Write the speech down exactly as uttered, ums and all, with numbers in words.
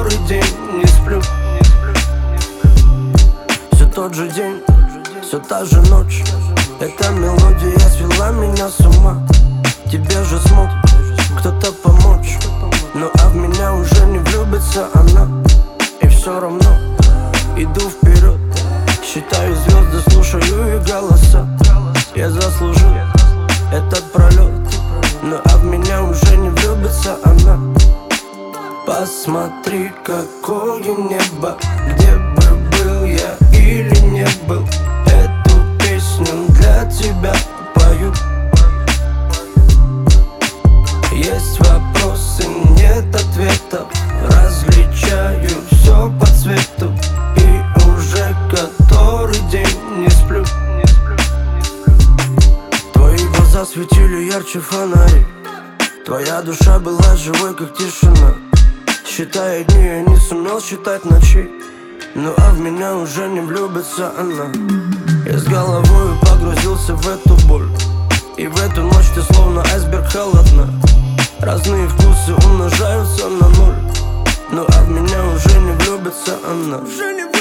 который день не сплю. Все тот же день, все та же ночь. Эта мелодия свела меня с ума. Тебе же смог кто-то помочь, ну а в меня уже не влюбится она. И все равно иду вперед, считаю звезды, слушаю их голоса. Я заслужил этот пролет, ну а в меня уже не влюбится она. Посмотри, какое небо, где бы был я или не был. Эту песню для тебя пою. Есть вопросы, нет ответов, различаю все по цвету. И уже который день не сплю. Твои глаза светили ярче фонари. Твоя душа была живой, как тишина. Считая дни, я не сумел считать ночи. Ну а в меня уже не влюбится она. Я с головой погрузился в эту боль. И в эту ночь ты словно айсберг холодна. Разные вкусы умножаются на ноль. Ну а в меня уже не влюбится она.